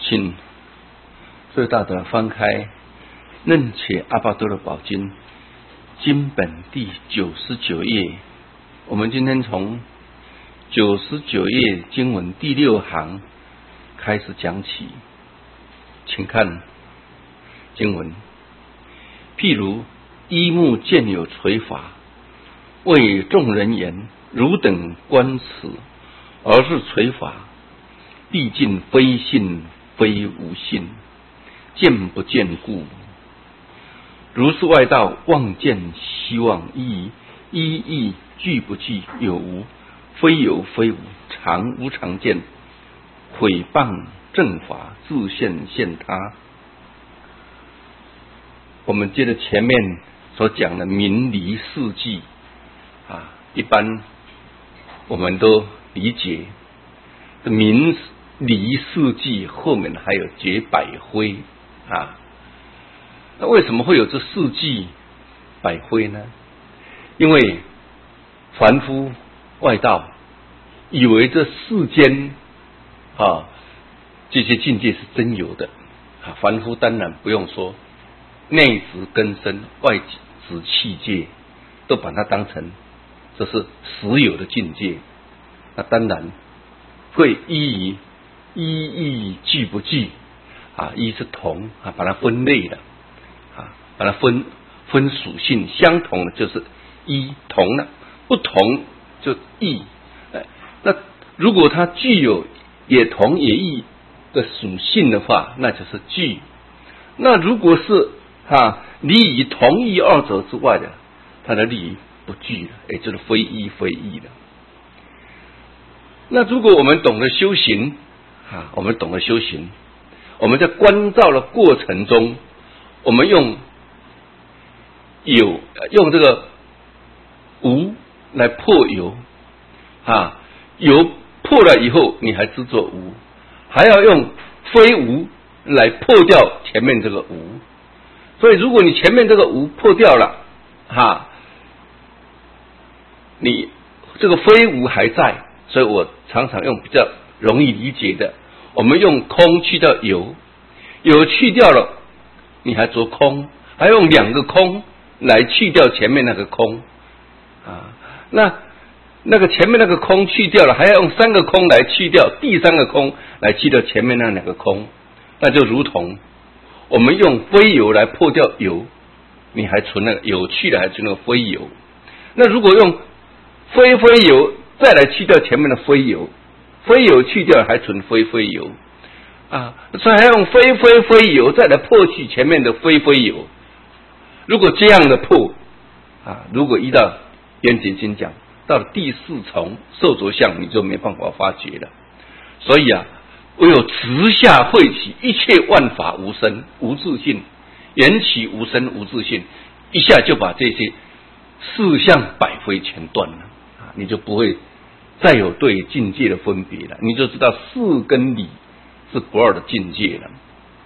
请最大的翻开《楞且阿巴多的宝经》经本第99页，我们今天从99页经文第6行开始讲起，请看经文。譬如一目见有垂法，为众人言，汝等观此，而是垂法，毕竟非信非无信，见不见故。如是外道望见希望一义具不具有无，非有非无，常无常见，毁谤正法，自现他。我们接着前面所讲的明离四季一般我们都理解明离四季后面还有绝百灰那为什么会有这四季百灰呢？因为凡夫外道以为这世间这些境界是真有的凡夫当然不用说，内质根身外质气界都把它当成这是实有的境界，那当然会依义具不具一是同把它分类了把它分属性，相同的就是一，同了不同就异那如果它具有也同也异的属性的话，那就是具。那如果是离以同异二者之外的，它的离不具了，也就是非一非异了。那如果我们懂得修行我们在观照的过程中，我们用这个无来破有有破了以后你还执着无，还要用非无来破掉前面这个无。所以如果你前面这个无破掉了你这个非无还在，所以我常常用比较容易理解的，我们用空去掉有去掉了，你还着空，还用两个空来去掉前面那个空那个前面那个空去掉了，还要用三个空来去掉第三个空来去掉前面那两个空，那就如同我们用非有来破掉有，你还存那个有去了，还存那个非有。那如果用非有再来去掉前面的非有去掉还存非有所以还用非有再来破去前面的非有。如果这样的破如果依照圆觉经讲，到了第4重受着相，你就没办法发觉了。所以唯有直下慧起，一切万法无生无自性，缘起无生无自性，一下就把这些四相百非全断了你就不会再有对境界的分别了，你就知道事跟理是不二的境界了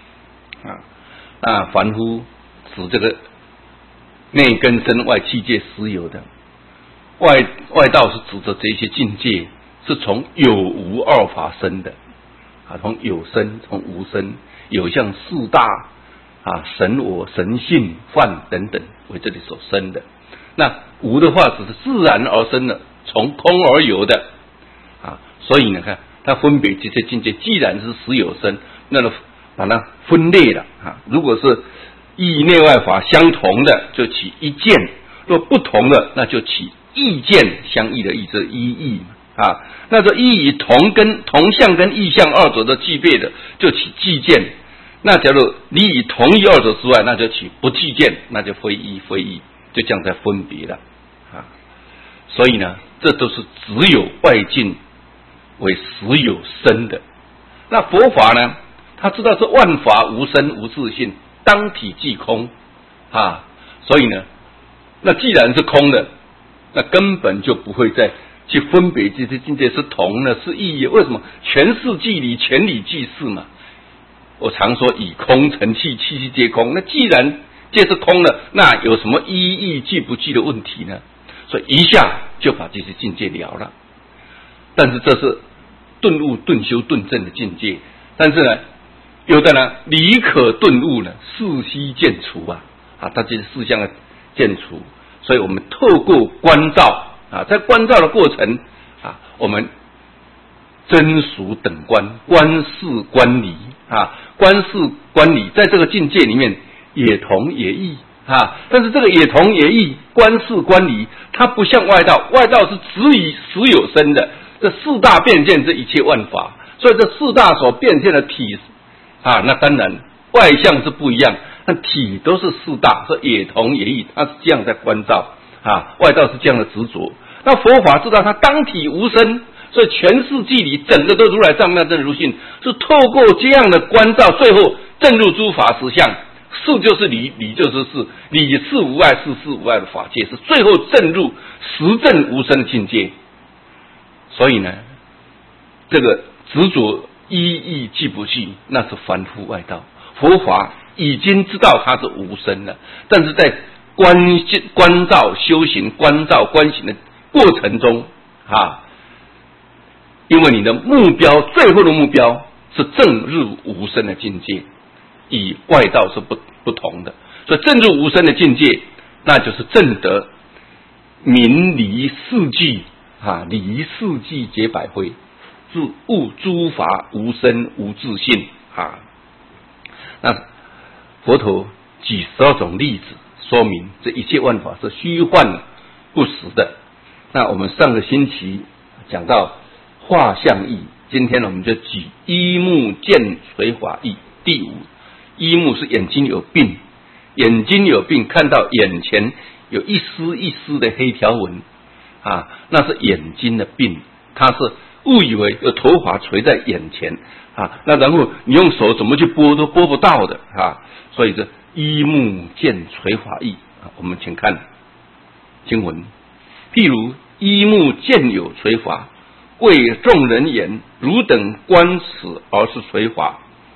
那凡夫指这个内根身外气界实有的，外道是指着这些境界是从有无二法生的从有生从无生，有像四大神我神性幻等等为这里所生的。那无的话只是自然而生的，从空而有的所以呢看它分别这些境界，既然是实有生，那么把它分类了如果是意内外法相同的就起一见，若不同的那就起异见，相异的异是一异那这异以同相跟异相二者的具备的就起具见，那假如离以同一二者之外，那就起不具见，那就非一非异，就这样在分别了所以呢这都是只有外境为实有生的。那佛法呢，他知道是万法无生无自性，当体即空所以呢那既然是空的，那根本就不会再去分别这些境界是同的是异。为什么？全是即理，全理即是嘛。我常说以空成气，气气皆空，那既然皆是空了，那有什么一义具不具的问题呢？所以一下就把这些境界了了。但是这是顿悟顿修顿证的境界，但是呢有的呢理可顿悟呢，事须渐除他这些事项的渐除，所以我们透过观照在观照的过程我们真俗等观，观事观理观事观理，在这个境界里面也同也异但是这个也同也异，观事观理，它不像外道，外道是执以实有生的，这四大变现这一切万法，所以这四大所变现的体那当然外相是不一样，那体都是四大，所以也同也异，它是这样在观照外道是这样的执着。那佛法知道它当体无生，所以全世纪里整个都如来藏妙真如性，是透过这样的观照，最后证入诸法实相。事就是理，理就是事，理是无碍，事是无碍的法界，是最后证入实证无生的境界。所以呢，这个执着一意记不去，那是凡夫外道。佛法已经知道它是无生了，但是在观照修行、观照观行的过程中因为你的目标，最后的目标是证入无生的境界，与外道是不同的。所以证入无生的境界，那就是证得明离四句离四句解百会，悟诸法无生无自性那佛陀举12种例子，说明这一切万法是虚幻不实的。那我们上个星期讲到画像义，今天我们就举一目见垂法义。第5，一目是眼睛有病，眼睛有病，看到眼前有一丝一丝的黑条纹那是眼睛的病，它是误以为有头发垂在眼前那然后你用手怎么去拨都拨不到的所以这一目见垂法义我们请看经文，譬如一目见有垂法，为众人言，汝等观此而是垂法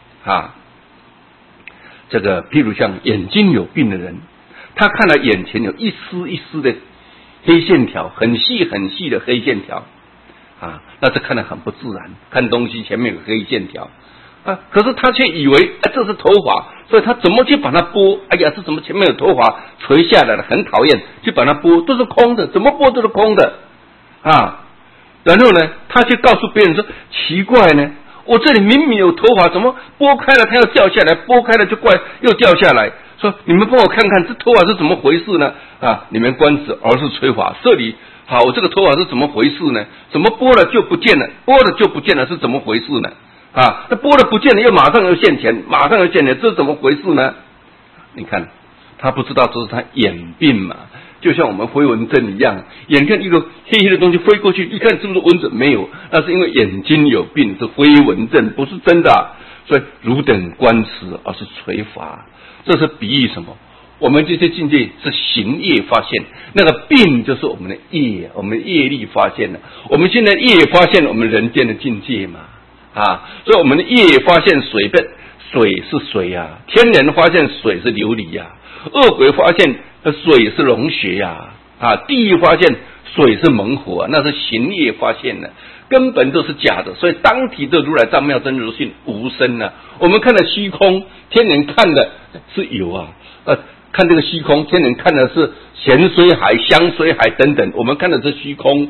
这个譬如像眼睛有病的人，他看到眼前有一丝一丝的黑线条，很细很细的黑线条那这看得很不自然，看东西前面有黑线条可是他却以为这是头发，所以他怎么去把它拨？哎呀，这怎么前面有头发垂下来了，很讨厌，去把它拨，都是空的，怎么拨都是空的然后呢，他去告诉别人说，奇怪呢，我这里明明有头发，怎么拨开了它又掉下来，拨开了就怪又掉下来，说你们帮我看看这头发是怎么回事呢你们观此而是垂法，这里我这个头发是怎么回事呢？怎么拨了就不见了，拨了就不见了，是怎么回事呢？那拨了不见了，又马上又现前，马上又现前，这是怎么回事呢？你看他不知道这是他眼病嘛，就像我们飞蚊症一样，眼看一个黑黑的东西飞过去，一看是不是蚊子？没有，那是因为眼睛有病，是飞蚊症，不是真的所以汝等观此而是垂法，这是比喻什么？我们这些境界是行业发现，那个病就是我们的业，我们的业力发现了。我们现在业发现了我们人间的境界嘛所以我们的业发现水是水天人发现水是琉璃恶鬼发现水是龙穴地狱发现水是猛火那是行业发现的，根本都是假的。所以当体的如来藏妙真如性无生我们看的虚空，天人看的是有看这个虚空，天人看的是咸水海、香水海等等，我们看的是虚空，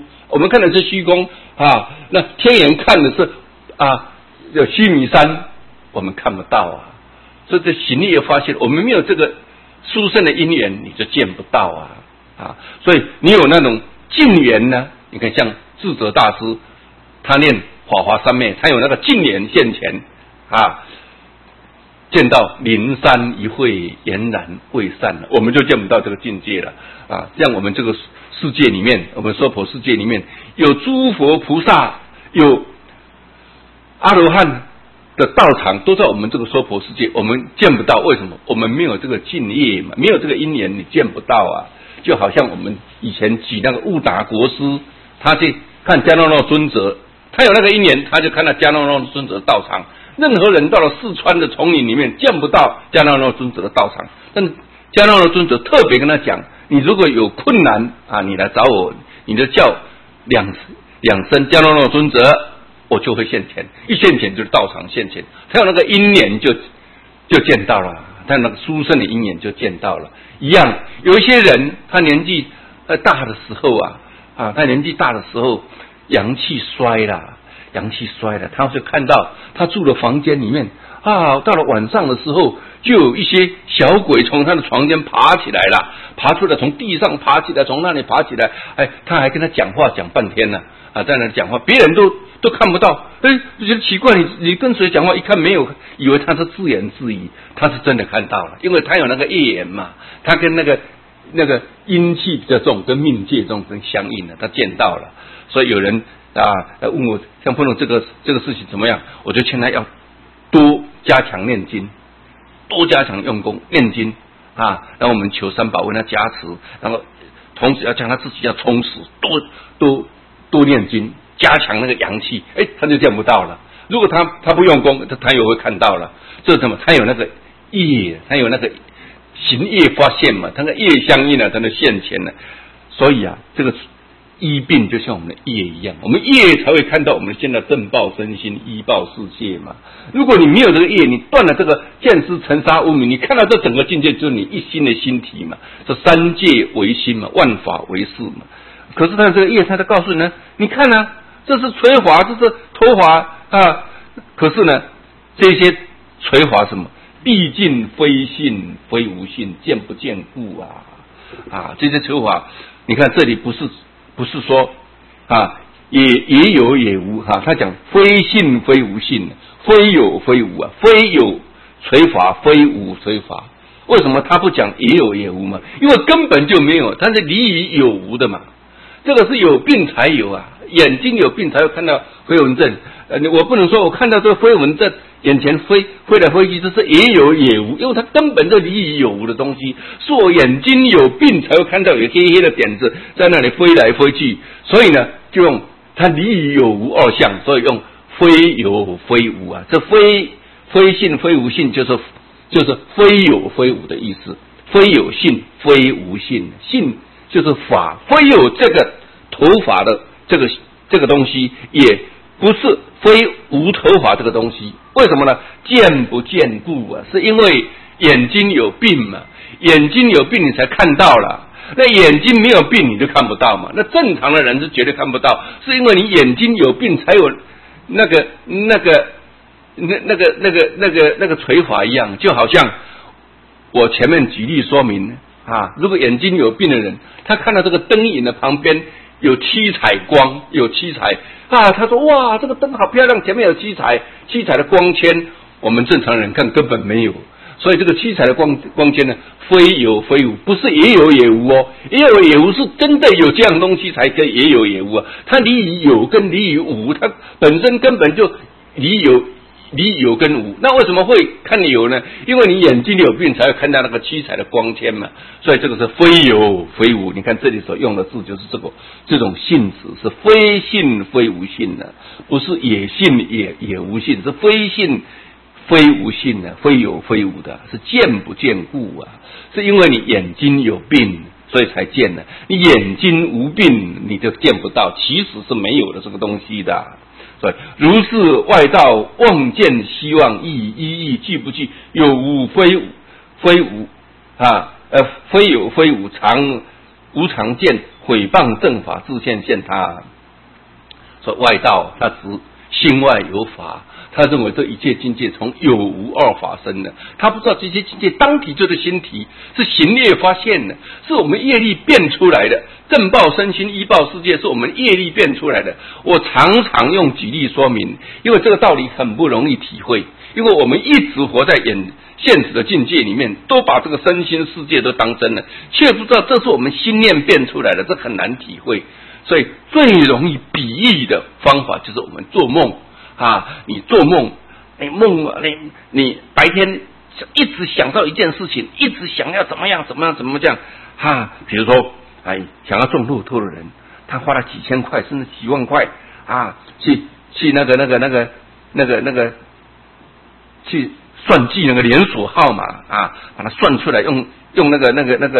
那天人看的是有须弥山，我们看不到所以这行业发现，我们没有这个殊胜的因缘，你就见不到所以你有那种近缘呢，你看像智者大师，他念法华三昧，他有那个近缘现前见到灵山一会俨然未散了，我们就见不到这个境界了像我们这个世界里面，我们娑婆世界里面有诸佛菩萨，有阿罗汉的道场，都在我们这个娑婆世界，我们见不到。为什么？我们没有这个敬业嘛，没有这个因缘，你见不到就好像我们以前举那个悟达国师，他去看迦诺罗尊者，他有那个因缘，他就看到迦诺罗尊者的道场。任何人到了四川的丛林里面，见不到迦诺罗尊者的道场，但迦诺罗尊者特别跟他讲，你如果有困难你来找我，你就叫两声迦诺罗尊者我就会现前，一现前就是道场现前，他有那个因缘就见到了，他那个殊胜的因缘就见到了。一样，有一些人他年纪大的时候他年纪大的时候阳气衰了，他就看到他住的房间里面到了晚上的时候，就有一些小鬼从他的床间爬起来了，爬出来，从地上爬起来，从那里爬起来，他还跟他讲话讲半天呢，在那里讲话，别人都看不到，就觉得奇怪，你跟谁讲话？一看没有，以为他是自言自语，他是真的看到了，因为他有那个业缘嘛，他跟那个阴气比较重，跟命界重相应的，他见到了，所以有人来问我，像碰到这个事情怎么样？我就劝他要多加强念经，多加强用功念经然后我们求三宝为他加持，然后同时要将他自己要充实，多念经，加强那个阳气，他就见不到了。如果他不用功，他也会看到了。这是什么？他有那个业，他有那个行业发现嘛，他的业相应他的现前了。所以这个医病就像我们的业一样，我们业才会看到我们现在正报身心，医报世界嘛。如果你没有这个业，你断了这个见思尘沙无明，你看到这整个境界就是你一心的心体嘛，这三界为心嘛，万法为事嘛。可是他这个业，他在告诉你呢，你看这是垂华，这是脱华可是呢，这些垂华什么？毕竟非性非无性，见不见故这些垂华，你看这里不是说也有也无他讲非性非无性，非有非无非有垂法，非无垂法。为什么他不讲也有也无嘛？因为根本就没有，它是离于有无的嘛。这个是有病才有眼睛有病才会看到飞蚊症。我不能说我看到这个飞蚊症眼前飞来飞去，这是也有也无，因为它根本就离于有无的东西，是我眼睛有病才会看到有黑黑的点子在那里飞来飞去，所以呢就用它离于有无二相，所以用非有非无这非性非无性就是非有非无的意思，非有性非无性，性就是法，非有这个头发的这个东西，也不是非无头发这个东西。为什么呢？见不见故是因为眼睛有病嘛，眼睛有病你才看到了，那眼睛没有病你就看不到嘛。那正常的人是绝对看不到，是因为你眼睛有病才有那个垂法一样。就好像我前面举例说明如果眼睛有病的人，他看到这个灯影的旁边有七彩光，有七彩他说哇，这个灯好漂亮，前面有七彩的光圈，我们正常人看根本没有。所以这个七彩的光圈呢，非有非无，不是也有也无也有也无是真的有这样东西才可以也有也无它离于有跟离于无，它本身根本就离有跟无。那为什么会看有呢？因为你眼睛有病才会看到那个七彩的光圈嘛。所以这个是非有非无。你看这里所用的字就是这种性质是非性非无性的，不是也性也无性，是非性非无性的，非有非无的，是见不见故是因为你眼睛有病所以才见的，你眼睛无病你就见不到，其实是没有的这个东西的。所以如是外道望见希望意具不具，有无非无，非无非有非无，无常见，毁谤正法，自现他。所以外道他指心外有法，他认为这一切境界从有无二法生的，他不知道这些境界当体就是心体，是行业发现的，是我们业力变出来的。正报身心，依报世界是我们业力变出来的。我常常用举例说明，因为这个道理很不容易体会，因为我们一直活在现实的境界里面，都把这个身心世界都当真了，却不知道这是我们心念变出来的，这很难体会。所以最容易比喻的方法就是我们做梦你做梦，你白天一直想到一件事情，一直想要怎么样这样比如说想要中乐透的人，他花了几千块甚至几万块去那个去算计那个连锁号码把它算出来，用那个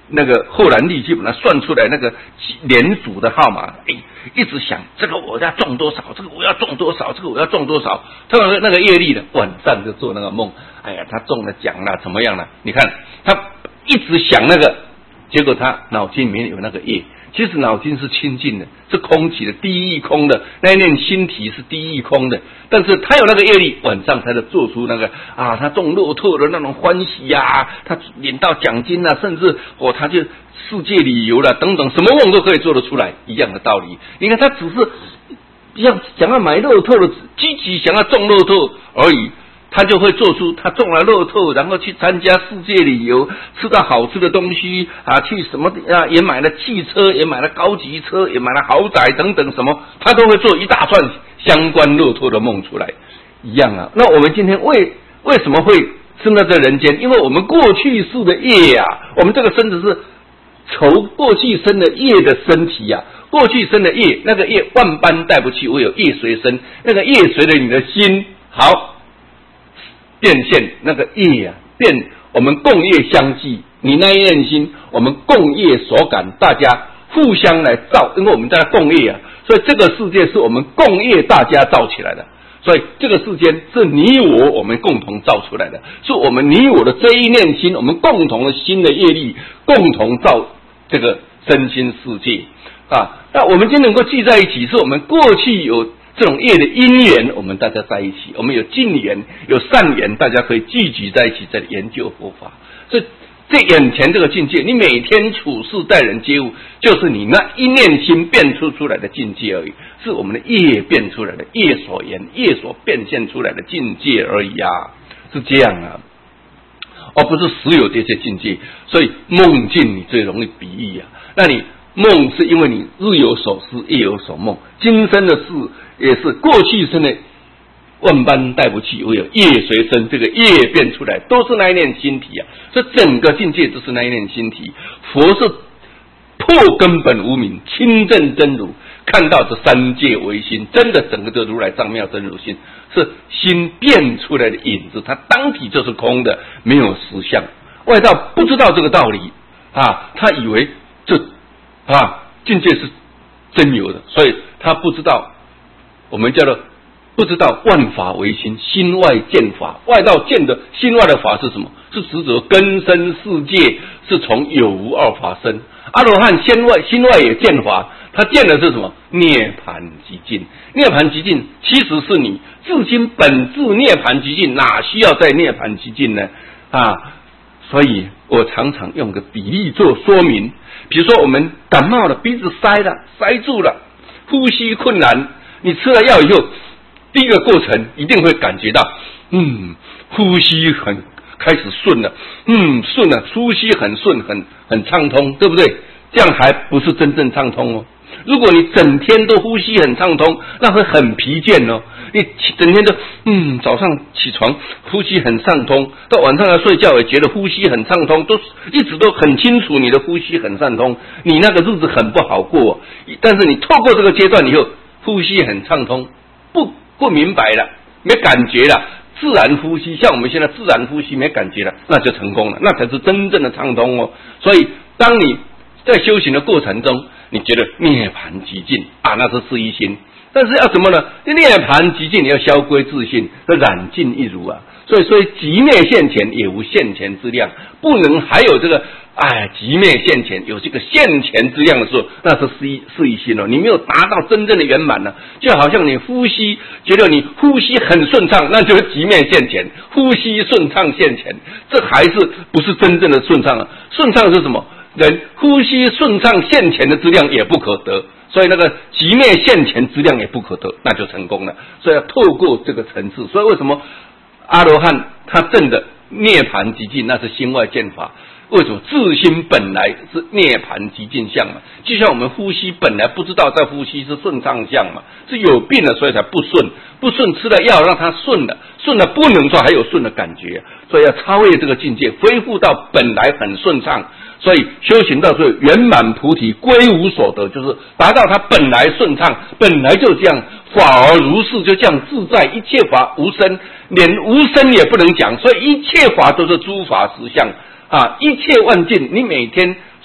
那个后来力去把它算出来那个连组的号码，一直想这个我要中多少，这个我要中多少，这个我要中多少。他那个业力的晚上就做那个梦，哎呀，他中了奖了，怎么样了？你看他一直想那个，结果他脑筋里面有那个业。其实脑筋是清净的，是空起的，第一空的，那一念心体是第一空的，但是他有那个业力，晚上才能做出那个他中乐透的那种欢喜啊，他领到奖金啊，甚至他就世界旅游了等等，什么梦都可以做得出来，一样的道理。你看他只是想要买乐透的，积极想要中乐透而已。他就会做出他中了乐透，然后去参加世界旅游，吃到好吃的东西去什么也买了汽车，也买了高级车，也买了豪宅等等什么，他都会做一大串相关乐透的梦出来，一样啊。那我们今天为什么会生在这人间？因为我们过去世的业我们这个身子是酬过去生的业的身体过去生的业，那个业万般带不去，唯有业随身，那个业随着你的心好。变现那个业变我们共业相继，你那一念心，我们共业所感，大家互相来造，因为我们在共业所以这个世界是我们共业大家造起来的，所以这个世间是你我们共同造出来的，是我们你我的这一念心，我们共同的心的业力，共同造这个身心世界那我们今天能够聚在一起，是我们过去有这种业的因缘，我们大家在一起，我们有近缘有善缘，大家可以聚集在一起，在研究佛法。所以这眼前这个境界，你每天处事待人接物，就是你那一念心变出来的境界而已，是我们的业变出来的，业所言业所变现出来的境界而已是这样而不是实有这些境界。所以梦境你最容易比喻那你梦是因为你日有所思夜有所梦，今生的事也是过去生的万般带不去，唯有业随身，这个业变出来都是那一念心体所以整个境界都是那一念心体。佛是破根本无明，亲证真如，看到这三界为心，真的整个的如来藏妙真如心是心变出来的影子，它当体就是空的，没有实相。外道不知道这个道理他以为这境界是真有的，所以他不知道，我们叫做不知道万法唯心，心外见法。外道见的心外的法是什么？是执着根生世界是从有无二法生。阿罗汉心外也见法，他见的是什么？涅槃极尽。涅槃极尽其实是你自心本质涅槃极尽，哪需要再涅槃极尽呢？所以我常常用个比例做说明，比如说我们感冒了，鼻子塞住了，呼吸困难，你吃了药以后，第一个过程一定会感觉到呼吸开始顺了，顺了，呼吸很顺，很畅通，对不对？这样还不是真正畅通如果你整天都呼吸很畅通，那会很疲倦你整天都早上起床呼吸很畅通，到晚上要睡觉也觉得呼吸很畅通，一直都很清楚你的呼吸很畅通，你那个日子很不好过但是你透过这个阶段以后，呼吸很畅通，不明白了，没感觉了，自然呼吸，像我们现在自然呼吸没感觉了，那就成功了，那才是真正的畅通所以当你在修行的过程中，你觉得涅槃极尽那是事一心，但是要怎么呢？涅槃极尽，你要消归自性，染尽一如所以极灭现前也无现前之量，不能还有这个极灭现前有这个现前之量的时候，那是事一心你没有达到真正的圆满就好像你呼吸，觉得你呼吸很顺畅，那就是极灭现前，呼吸顺畅现前，这还是不是真正的顺畅顺畅是什么？人呼吸顺畅现前的质量也不可得，所以那个极灭现前质量也不可得，那就成功了。所以要透过这个层次，所以为什么阿罗汉他证的涅槃极尽，那是心外见法。为什么自心本来是涅槃极尽相就像我们呼吸本来不知道在呼吸是顺畅相是有病了所以才不顺吃了药让它顺了不能说还有顺的感觉所以要超越这个境界，恢复到本来很顺畅。所以修行到最后圆满菩提归无所得，就是达到它本来顺畅，本来就这样，法而如是，就这样自在，一切法无生，连无生也不能讲，所以一切法都是诸法实相一切万境，你每天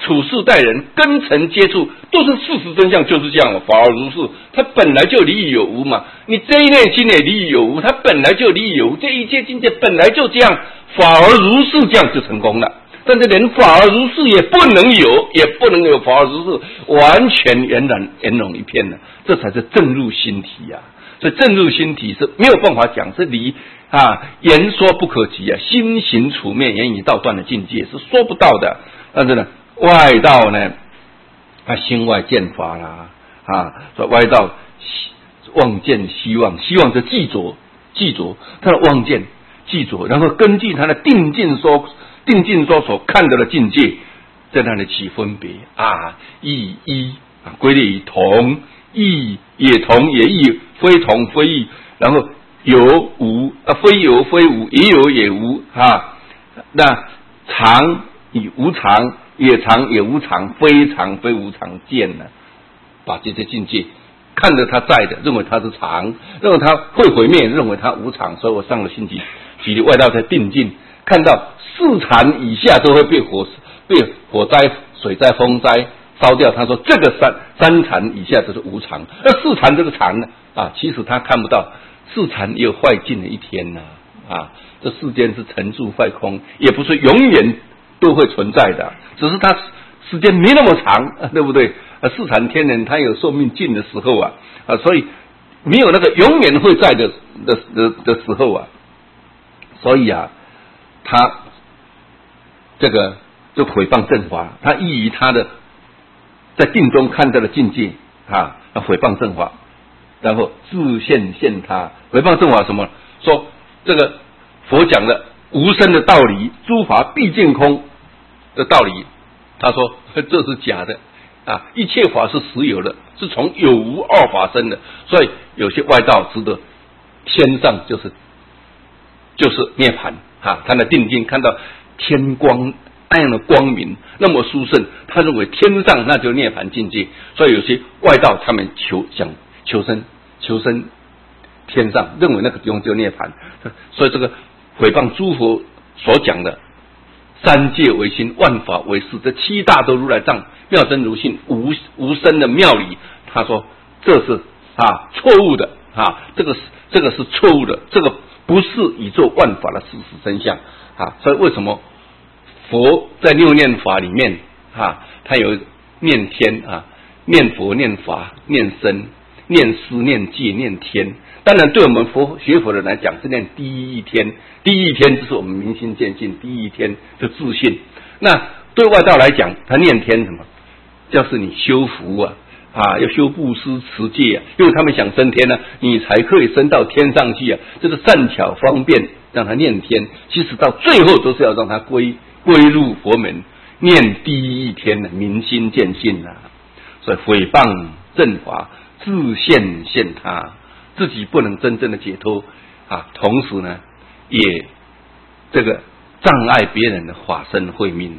处事待人、跟尘接触，都是事实真相，就是这样。法而如是，它本来就离于有无嘛。你这一念心也离于有无，它本来就离于有无，这一切境界本来就这样，法而如是，这样就成功了。但是连法而如是也不能有，也不能有法而如是，完全圆融一片了，这才是正入心体啊。所以正入心体是没有办法讲，是离言说不可及啊，心行处灭言语道断的境界是说不到的。但是呢，外道呢，心外见法啦，所以外道望见希望，希望是记着他的望见记着，然后根据他的定境说所看到的境界，在那里起分别异一归类于同，异也同也异，非同非异，然后有无非有非无，也有也无那常与无常，也常也无常，非常非无常见呢，把这些境界看着它在的，认为它是常，认为它会毁灭，认为它无常。所以我上个星期举的外道在定境，看到四禅以下都会被火灾、水灾、风灾烧掉。他说这个三禅以下就是无常，而四禅这个常呢其实他看不到四禅也有坏尽的一天这世间是成住坏空，也不是永远都会存在的，只是它时间没那么长，对不对？四禅天人他有寿命尽的时候所以没有那个永远会在的时候所以他这个就毁谤正法，他异于他的在定中看到的境界毁谤正法，然后自现他。毁谤正法什么？说这个佛讲的无生的道理，诸法毕竟空的道理，他说这是假的一切法是实有的，是从有无二法生的。所以有些外道值得天上就是涅槃他的定境看到天光那样的光明那么殊胜，他认为天上那就是涅槃境界。所以有些外道他们想求生天上，认为那个地方就涅槃。所以这个毁谤诸佛所讲的三界为心，万法为事，这七大都如来藏妙真如性无生的妙理，他说这是错误的这个是错误的，这个不是宇宙万法的事实真相所以为什么佛在六念法里面他有念天念佛、念法、念身、念思、念戒、念天。当然对我们学佛的人来讲是念第一天就是我们明心见性，第一天的自信。那对外道来讲，他念天什么？就是你修福要修布施持戒因为他们想升天你才可以升到天上去这是善巧方便让他念天，其实到最后都是要让他归入佛门，念第一天明心见性所以毁谤正法，自现他，自己不能真正的解脱同时呢也这个障碍别人的法身慧命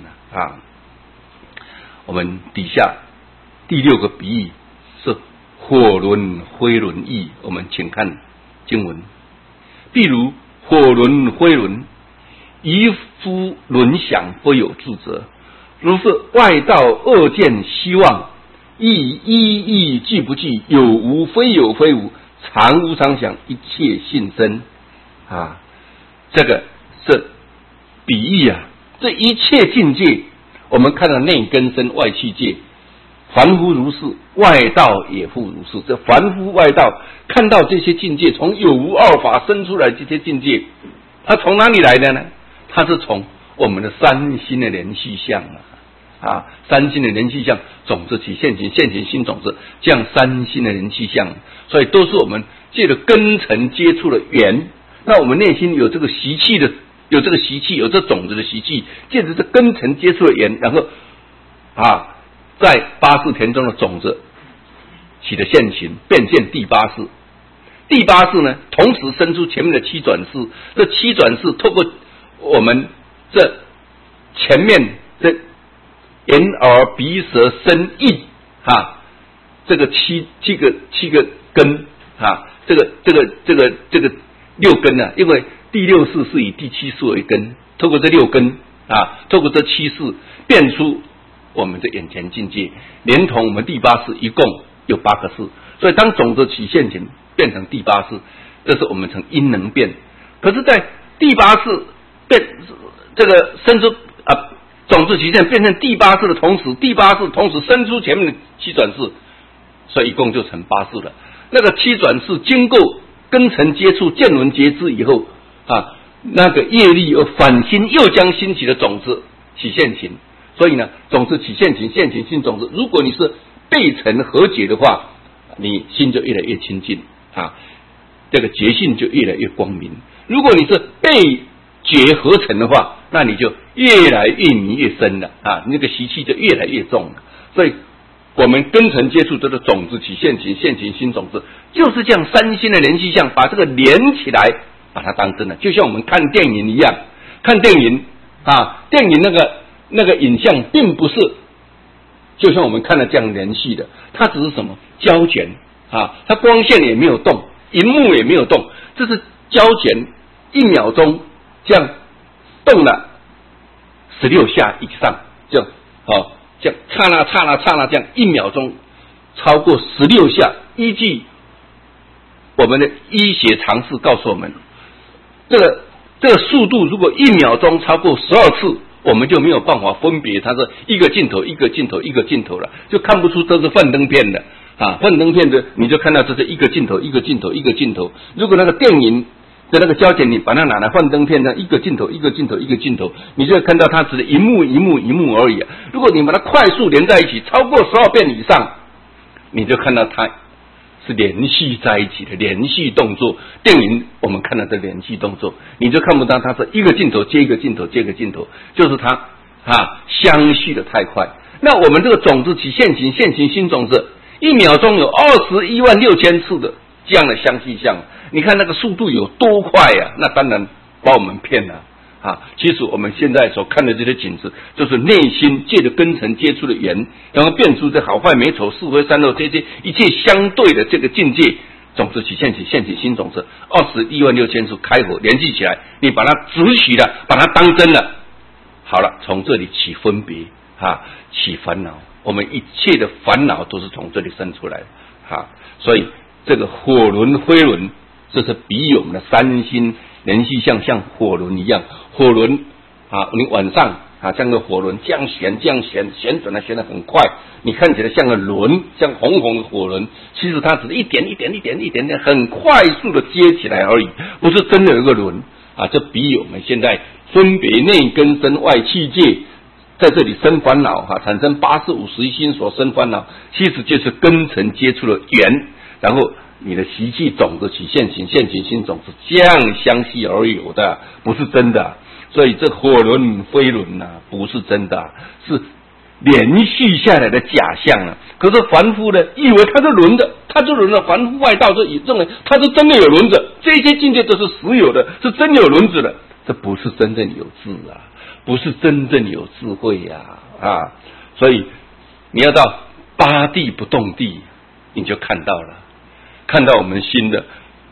我们底下第六个比喻是火轮灰轮意，我们请看经文。譬如火轮灰轮，一夫轮响，不有智者。如是外道恶见希望，意具不具，有无非有非无，常无常想，一切性身这个是比喻这一切境界，我们看到内根身外器界，凡夫如是，外道也复如是。这凡夫外道看到这些境界，从有无二法生出来这些境界，它从哪里来的呢？它是从我们的三心的连续相三心的连续相，种子起现行，现行心种子，这样三心的连续相，所以都是我们借着根尘接触的缘。那我们内心有这个习气，有这种子的习气，借着这根尘接触的缘，然后在八识田中的种子起的现行，变现第八识。第八识呢，同时生出前面的七转识。这七转识透过我们这前面这眼耳鼻舌身意这个七个根这个六根因为第六识是以第七识为根，透过这六根透过这七识变出我们的眼前境界，连同我们第八识一共有8个识，所以当种子起现前变成第八识，这是我们从因能变。可是，在第八识变这个生出种子起现变成第八识的同时，第八识同时生出前面的七转识，所以一共就成8识了。那个七转识经过根尘接触、见闻觉知以后那个业力又反心，又将兴起的种子起现行。所以呢，种子起现行，现行心种子。如果你是被尘和解的话，你心就越来越清净这个觉性就越来越光明。如果你是被觉合成的话，那你就越来越迷越深了你那个习气就越来越重了。所以我们根尘接触这个种子起现行，现行心种子，就是这样三心的联系相，把这个连起来，把它当真了。就像我们看电影一样，看电影电影那个影像并不是就像我们看的这样联系的，它只是什么胶卷它光线也没有动，荧幕也没有动，这是胶卷1秒钟这样动了16下以上，这样这样刹那这样1秒钟超过16下，依据我们的医学常识告诉我们，这个速度如果1秒钟超过12次，我们就没有办法分别它是一个镜头一个镜头一个镜头了，就看不出这是幻灯片的幻灯片的，你就看到这是一个镜头一个镜头一个镜头。如果那个电影的那个胶卷，你把它拿来幻灯片，一个镜头一个镜头一个镜头，你就会看到它只是一幕而已如果你把它快速连在一起，超过12遍以上，你就看到它是连续在一起的连续动作。电影我们看到的连续动作，你就看不到它是一个镜头接一个镜头接一个镜头，就是它相续的太快。那我们这个种子起现行，现行心种子1秒钟有216000次的这样的相续相，你看那个速度有多快那当然把我们骗了其实我们现在所看的这些景致，就是内心借着根尘接触的缘，然后变出这好坏美丑是非善恶这些一切相对的这个境界，种子起现起，现起心种子216000次开火联系起来，你把它执许了，把它当真了，好了，从这里起分别起烦恼，我们一切的烦恼都是从这里生出来的所以这个火轮灰轮，这是比喻我们的三心联系像火轮一样。火轮你晚上像个火轮这样旋转旋得很快，你看起来像个轮，像红红的火轮，其实它只是一点很快速的接起来而已，不是真的有一个轮这比喻我们现在分别内根身外气界，在这里生烦恼产生8识51心所生烦恼，其实就是根尘接触了缘，然后你的习气种子起现行，现行心种子这样相续而有的，不是真的。所以这火轮灰轮不是真的是连续下来的假象可是凡夫呢，以为它是轮的，凡夫外道就认为它是真的有轮子，这些境界都是实有的，是真有轮子的，这不是真正有智不是真正有智慧所以你要到八地不动地，你就看到了，看到我们心的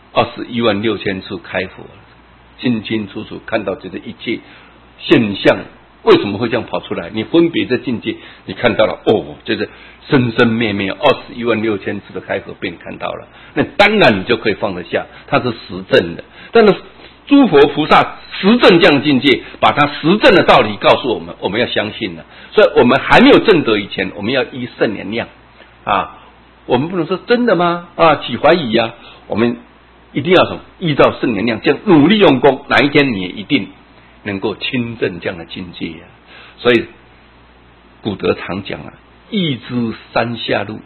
216000次开火，清清楚楚看到这个一切现象为什么会这样跑出来，你分别的境界你看到了就是生生灭灭216000次的开合便看到了，那当然你就可以放得下，它是实证的。但是诸佛菩萨实证这样境界，把它实证的道理告诉我们，我们要相信了。所以我们还没有证得以前，我们要依圣言量我们不能说真的吗起怀疑我们一定要依照圣言量这样努力用功，哪一天你也一定能够亲证这样的境界所以古德常讲欲知山下路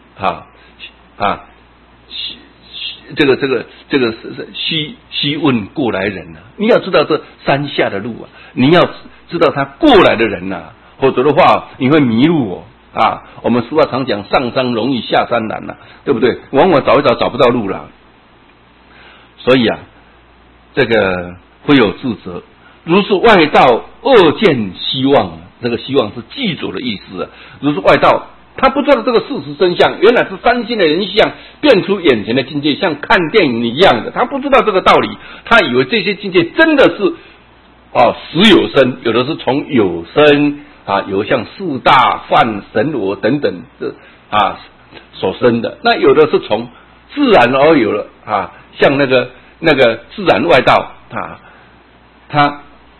这个须问过来人你要知道这山下的路你要知道他过来的人否则的话你会迷路我们俗话常讲上山容易下山难对不对？往往找一找不到路了。所以这个会有自责，如是外道恶见希望，这个希望是记住的意思如是外道他不知道这个事实真相，原来是三心的人相变出眼前的境界，像看电影一样的，他不知道这个道理，他以为这些境界真的是实有生，有的是从有生有像四大梵神我等等所生的，那有的是从自然而有了像那个自然外道他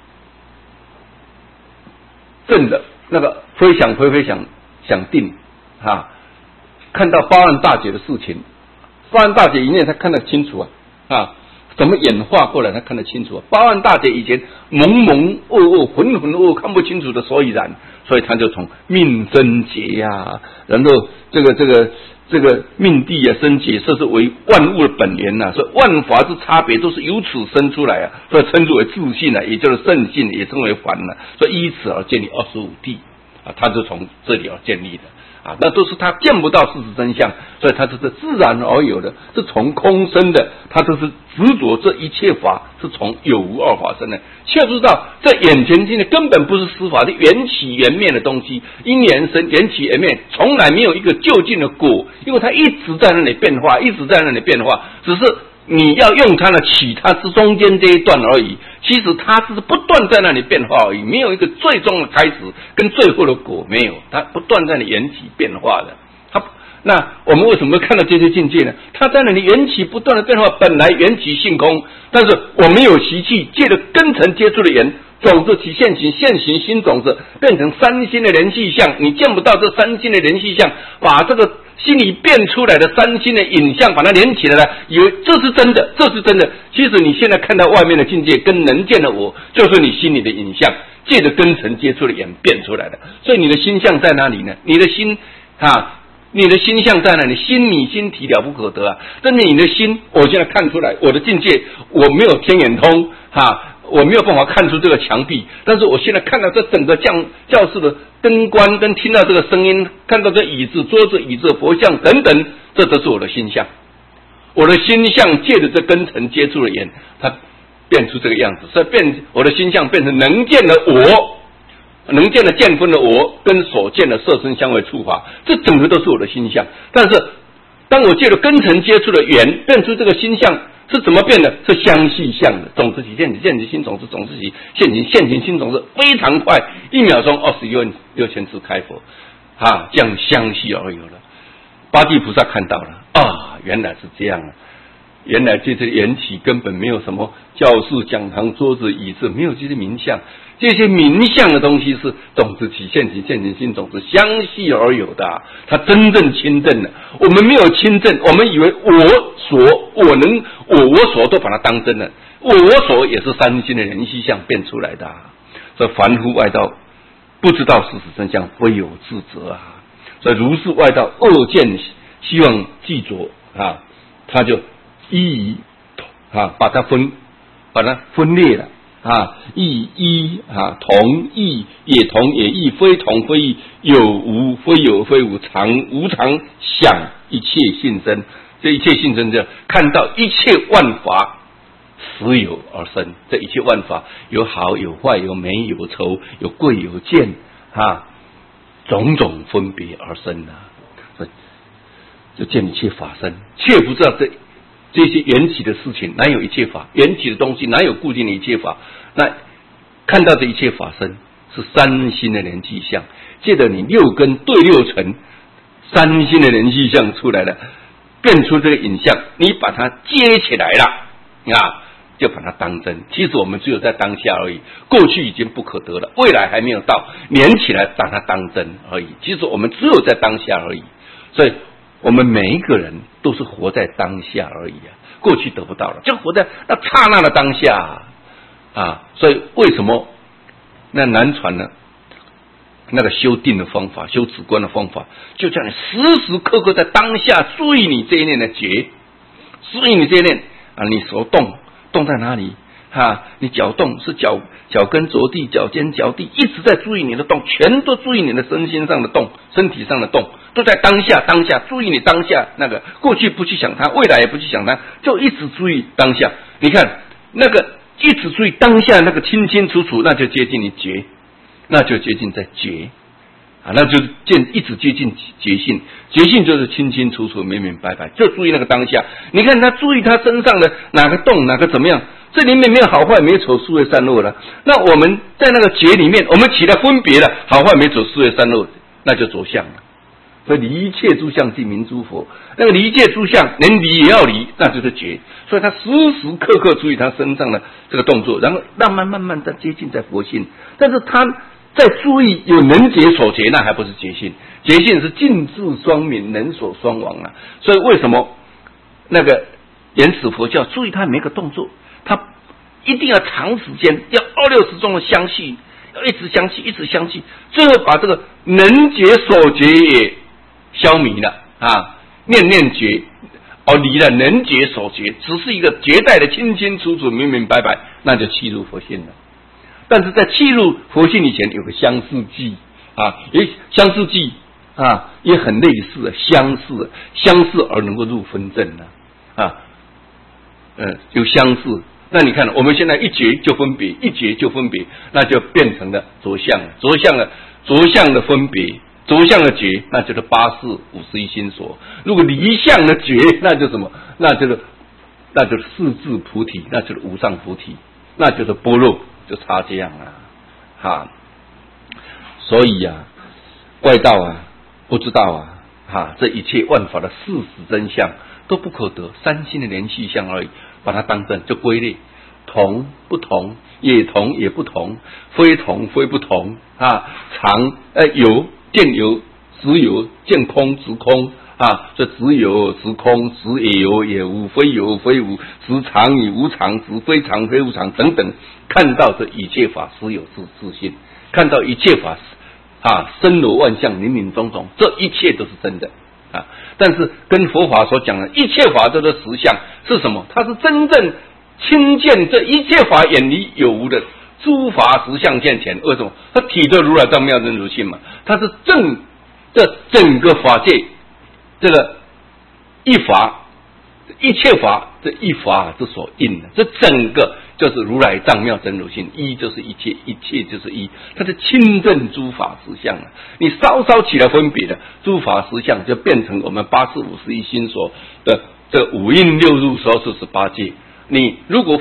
正的那个飞想定看到八万大劫的事情，八万大劫一念他看得清楚怎么演化过来他看得清楚八万大劫以前蒙蒙噩浑噩看不清楚的所以然，所以他就从命生劫然后这个命地生劫，这是为万物的本源所以万法之差别都是由此生出来所以称之为自性也就是圣性，也称为凡所以依此而建立25地他就从这里而建立的那都是他见不到事实真相，所以他这是自然而有的，是从空生的，他都是执着这一切法是从有无二法生的，却知道这眼前境的根本不是实法，是缘起缘灭的东西，因缘生缘起缘灭，从来没有一个究竟的果，因为它一直在那里变化，一直在那里变化，只是你要用它的起，它是中间这一段而已，其实它只是不断在那里变化而已，没有一个最终的开始跟最后的果，没有，它不断在那里缘起变化的。那我们为什么看到这些境界呢？它在那里缘起不断的变化，本来缘起性空，但是我们有习气，借着根尘接触的缘种子起现行，现行新种子变成三心的联系相，你见不到这三心的联系相，把这个心里变出来的三心的影像把它连起来了，以为这是真的，这是真的。其实你现在看到外面的境界跟能见的我，就是你心里的影像，借着根尘接触的缘变出来的。所以你的心相在哪里呢？你的心你的心相在哪里？心你心体了不可得但是你的心，我现在看出来，我的境界我没有天眼通我没有办法看出这个墙壁，但是我现在看到这整个教室的灯光，跟听到这个声音，看到这椅子、桌子、椅子、佛像等等，这都是我的心相。我的心相借着这根尘接触的缘，它变出这个样子，所以我的心相变成能见的我，能见的见分的我，跟所见的色身香味触法，这整个都是我的心相。但是当我借着根尘接触的缘，变出这个心相是怎么变的？是相续相的，种子起现起，现起新种子，种子起现起，现起新种子，非常快，1秒钟216000次开佛这样相续而有了。八地菩萨看到了原来是这样原来这些缘起根本没有什么教室、讲堂、桌子、椅子，没有这些名相，这些名相的东西是种子起现起，现起新种子，相续而有的它真正亲证的。我们没有亲证，我们以为我所都把它当真了，我所也是三心的人系相变出来的所以凡夫外道不知道事实真相，非有自责所以如是外道恶见，希望记着他就一把它分裂了一同异也同也异，非同非异，有无非有非无，常无常，想一切性生。这一切性生就看到一切万法实有而生，这一切万法有好有坏，有美有丑，有贵有贱种种分别而生就见一切法生，却不知道这些缘起的事情哪有一切法，缘起的东西哪有固定的一切法。那看到的一切法生是三心的联系相，借着你六根对六尘，三心的联系相出来了，变出这个影像，你把它接起来了就把它当真。其实我们只有在当下而已，过去已经不可得了，未来还没有到，连起来把它当真而已。其实我们只有在当下而已，所以我们每一个人都是活在当下而已过去得不到了，就活在那刹那的当下所以为什么那南传呢？那个修定的方法，修止观的方法，就叫你时时刻刻在当下注意你这一念的觉，注意你这一念你手动在哪里你脚动是脚跟着地，脚尖着地，一直在注意你的动，全都注意你的身心上的动，身体上的动，都在当下注意你当下那个，过去不去想它，未来也不去想它，就一直注意当下。你看那个一直注意当下那个清清楚楚，那就接近你觉，那就接近在觉啊，那就一直接近觉性，觉性就是清清楚楚、明明白白，就注意那个当下。你看他注意他身上的哪个洞，哪个怎么样，这里面没有好坏，没有丑事恶善恶了。那我们在那个觉里面，我们起来分别了好坏美丑事恶善恶，那就着相了。所以离一切诸相即名诸佛，那个离一切诸相能离也要离，那就是觉。所以他时时刻刻注意他身上的这个动作，然后慢慢的接近在佛性。但是他在注意有能觉所觉，那还不是觉性。觉性是尽智双明，能所双亡啊。所以为什么那个原始佛教注意他每个动作，他一定要长时间，要260中的相续，要一直相续，一直相续，最后把这个能觉所觉也消弭了啊，念念觉离了能觉所觉，只是一个觉带的清清楚楚、明明白白，那就契入佛性了。但是在契入佛性以前，有个相似记啊，相似记啊，也很类似的，相似而能够入分正啊，有相似。那你看，我们现在一觉就分别，一觉就分别，那就变成了着相，着相的分别。着相的觉，那就是八识51心所；如果离相的觉，那就什么？那就是四智菩提，那就是无上菩提，那就是般若，就差这样啊！所以啊，外道啊，不知道啊，这一切万法的事实真相都不可得，三心的联系相而已，把它当正就归类，同不同，也同也不同，非同非不同啊，有。见有实有，见空执空啊，这实有实空，实也有也无，非有非无，实常与无常，实非常非无常等等，看到这一切法实有自性，看到一切法森罗万象，林林总总，这一切都是真的啊。但是跟佛法所讲的一切法都是实相是什么？它是真正亲见这一切法远离有无的诸法实相现前。为什么？它体得如来藏妙真如性嘛，它是这整个法界这个一法一切法，这一法之所应的，这整个就是如来藏妙真如性，一就是一切，一切就是一，它是亲证诸法实相啊。你稍稍起来分别的诸法实相，就变成我们八识51心所的这五蕴六入所48界。你如果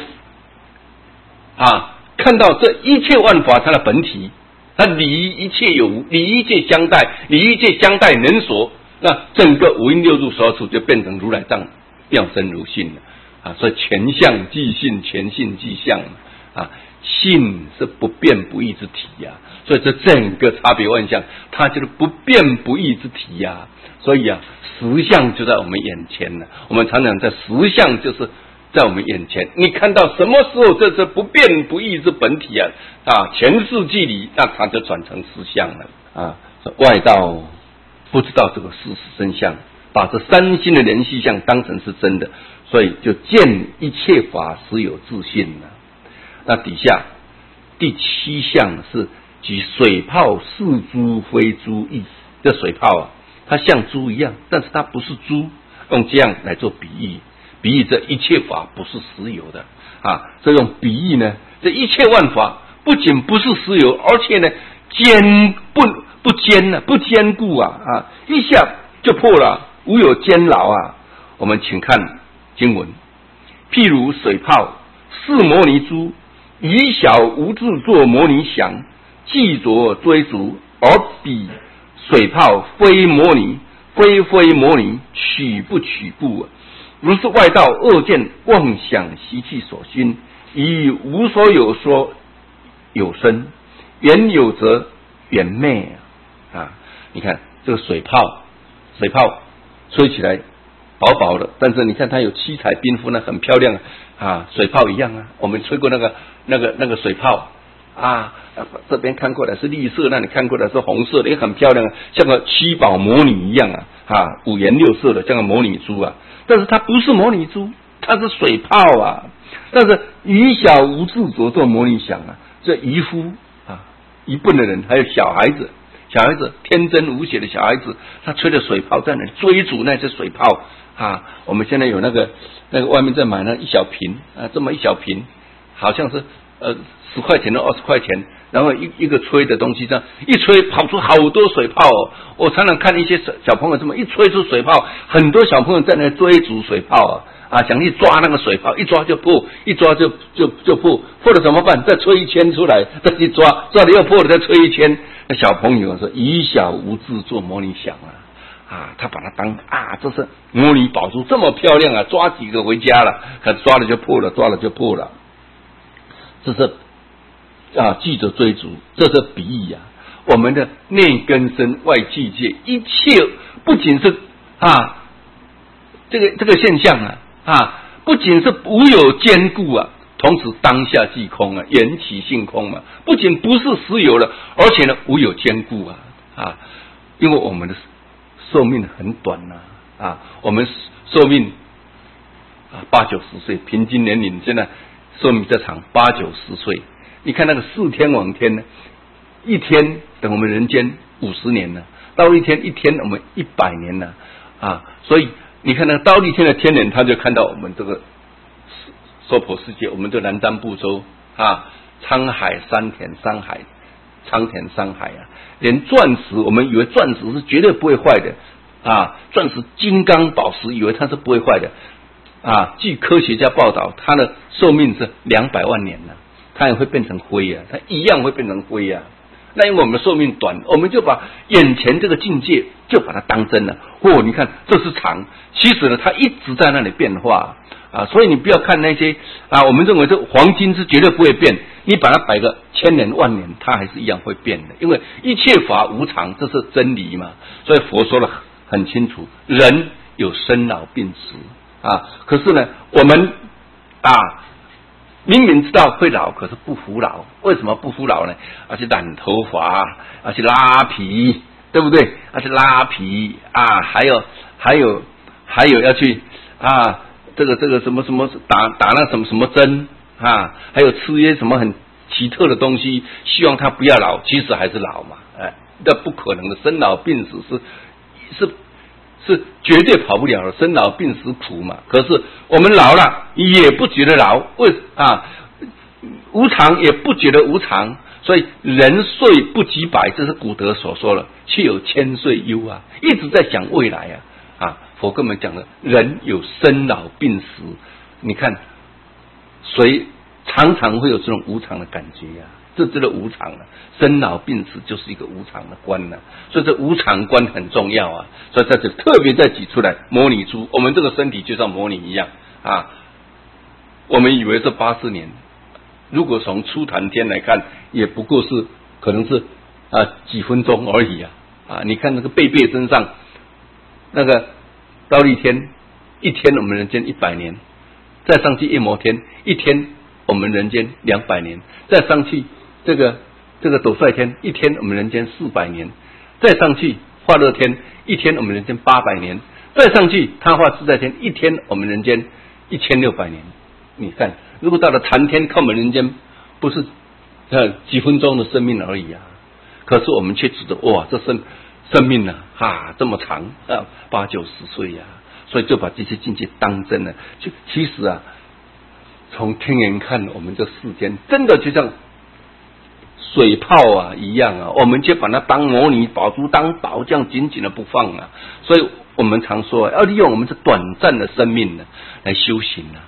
看到这一切万法它的本体，它离一切有无，离一切相待，离一切相待能所，那整个五蕴六入所处就变成如来藏妙真如性了所以全相即性，全性即相性是不变不异之体所以这整个差别万象，它就是不变不异之体所以实相就在我们眼前了。我们常常在实相就是在我们眼前，你看到什么时候这不变不异之本体前世距离，那它就转成实相了外道不知道这个事实真相，把这三心的联系相当成是真的，所以就见一切法实有自性了。那底下第7项是即水泡是珠非珠意。这水泡它像珠一样，但是它不是珠，用这样来做比喻，比喻这一切法不是实有的这种比喻呢，这一切万法不仅不是实有，而且呢不坚固一下就破了，无有坚牢我们请看经文，譬如水泡是摩尼珠，以小无智作摩尼想，既着追逐，而彼水泡非摩尼，非摩尼，取不取不如是外道恶见妄想习气所熏，以无所有说有生，缘有则缘昧你看这个水泡吹起来薄薄的，但是你看它有七彩缤纷很漂亮水泡一样我们吹过那个水泡这边看过来是绿色，那你看过来是红色的，也很漂亮像个七宝摩尼一样五颜六色的像个摩尼珠但是它不是摩尼珠，它是水泡但是以小无智着作摩尼想这渔夫愚笨的人，还有小孩子天真无邪的小孩子，他吹着水泡在那里追逐那些水泡我们现在有那个外面在买那一小瓶这么一小瓶，好像是 10块钱的20块钱，然后一个吹的东西这样一吹跑出好多水泡哦。我常常看一些小朋友这么一吹出水泡，很多小朋友在那追逐水泡想去抓那个水泡，一抓就破，一抓就破，破了怎么办？再吹一圈出来，再去抓，抓了又破了，再吹一圈。那小朋友说以小无智做模拟想他把它当这是模拟宝珠这么漂亮抓几个回家了，可抓了就破了，抓了就破了。这是记着追逐，这是比喻我们的内根身外境界，一切不仅是这个现象不仅是无有坚固同时当下即空缘起性空不仅不是实有了，而且呢无有坚固因为我们的寿命很短我们寿命80-90岁，平均年龄现在寿命最长80-90岁。你看那个4天往天呢，一天等我们人间50年了，倒立天一天我们100年了所以你看那个倒立天的天人，他就看到我们这个娑婆世界，我们这南瞻部洲沧海桑田，沧田桑海连钻石，我们以为钻石是绝对不会坏的钻石金刚宝石，以为它是不会坏的据科学家报道，它的寿命是200万年了，它也会变成灰它一样会变成灰那因为我们的寿命短，我们就把眼前这个境界就把它当真了你看这是常，其实呢它一直在那里变化所以你不要看那些我们认为这黄金是绝对不会变，你把它摆个1000年万年，它还是一样会变的，因为一切法无常，这是真理嘛。所以佛说的很清楚，人有生老病死可是呢我们明明知道会老，可是不服老。为什么不服老呢？去染头发去拉皮，对不对？去拉皮还有要去这个什么打那什么针还有吃一些什么很奇特的东西，希望他不要老，其实还是老嘛那不可能的，生老病死是绝对跑不了的，生老病死苦嘛。可是我们老了也不觉得老，无常也不觉得无常，所以人岁不及百，这是古德所说的，却有千岁忧一直在想未来佛跟我们讲的，人有生老病死，你看谁常常会有这种无常的感觉这真的无常生老病死就是一个无常的观所以这无常观很重要所以在这特别再举出来模拟出我们这个身体就像模拟一样我们以为这80年，如果从初谈天来看，也不过是可能是几分钟而已你看那个贝贝身上那个倒立天，一天我们人间100年，再上去夜摩天，一天我们人间200年，再上去这个斗率天，一天我们人间400年，再上去化乐天，一天我们人间800年，再上去他化自在天，一天我们人间1600年。你看如果到了禅天，看我们人间不是几分钟的生命而已可是我们却觉得哇，这生命这么长80-90岁所以就把这些境界当真了。就其实从天眼看，我们这世间真的就像水泡一样我们就把它当模拟宝珠，当宝这样紧紧的不放所以我们常说要利用我们这短暂的生命来修行